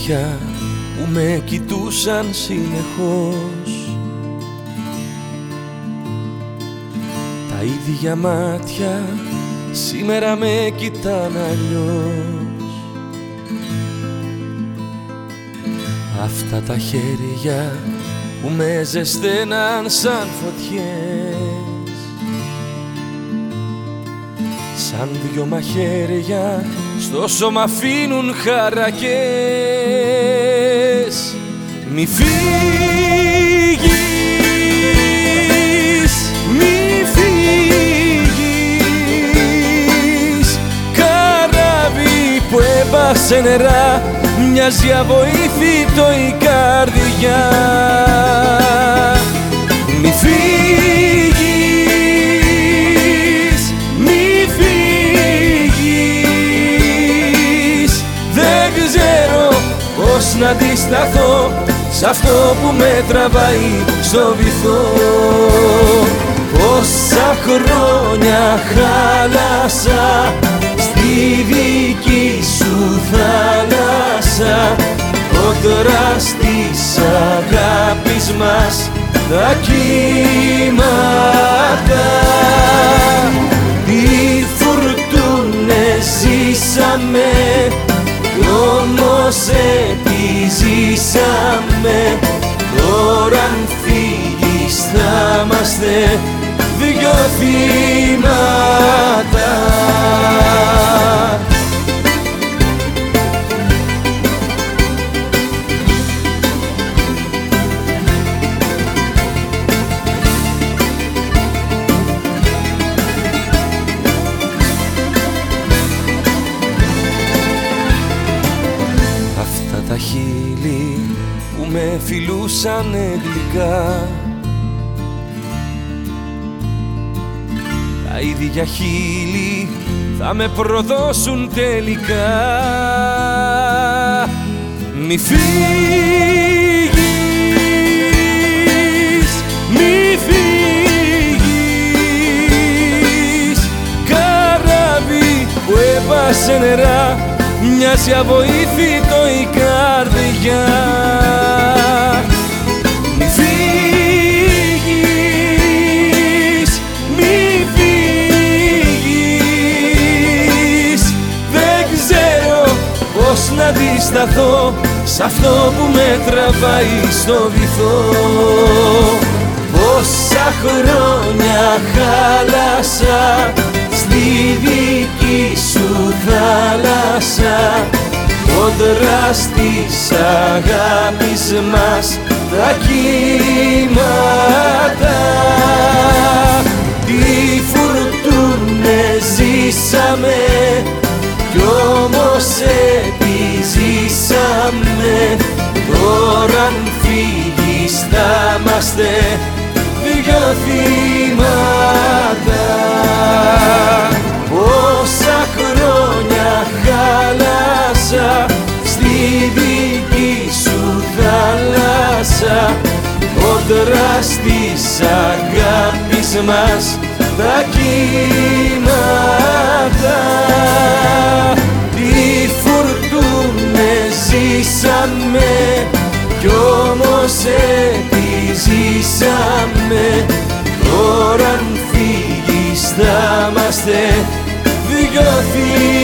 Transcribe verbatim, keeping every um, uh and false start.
μάτια που με κοιτούσαν συνεχώς, τα ίδια μάτια σήμερα με κοιτάν αλλιώς. Αυτά τα χέρια που με ζεσταίναν σαν φωτιές, σαν δυο μαχαίρια στο σώμα αφήνουν χαρακές. Μη φύγεις, μη φύγεις, καράβι που έπασε νερά, μοιάζει αβοήθητο η καρδιά. Μη φύγεις, μη φύγεις, δεν ξέρω πώς να αντισταθώ σ' αυτό που με τραβάει στο βυθό. Πόσα χρόνια χάλασα στη δική σου θάλασσα, κόντρα της αγάπης μας τα κύματα. Τι φουρτούνες ζήσαμε κι όμως επιζήσαμε, τώρα αν φύγεις θα είμαστε δυο θύματα. Τα χείλη που με φιλούσαν γλυκά, τα ίδια χείλη θα με προδώσουν τελικά. Μη φύγεις, μη φύγεις, καράβι που έπασε νερά, μοιάζει αβοήθητο η καρδιά. Μη φύγεις, μη φύγεις, δεν ξέρω πώς να αντισταθώ σ' αυτό που με τραβάει στο βυθό. Πόσα χρόνια χάλασα στη δική σου θάλασσα, κόντρα της αγάπης μας τα κύματα. Τι φουρτούνες ζήσαμε κι όμως επιζήσαμε, τώρα αν φύγεις θα είμαστε δυο θύματα. Πόσα χρόνια χάλασα στη δική σου θάλασσα, κόντρα της αγάπης μας τα κύματα. Τι φουρτούνες ζήσαμε κι όμως επιζήσαμε, τώρα αν φύγεις θα είμαστε δυο θύματα.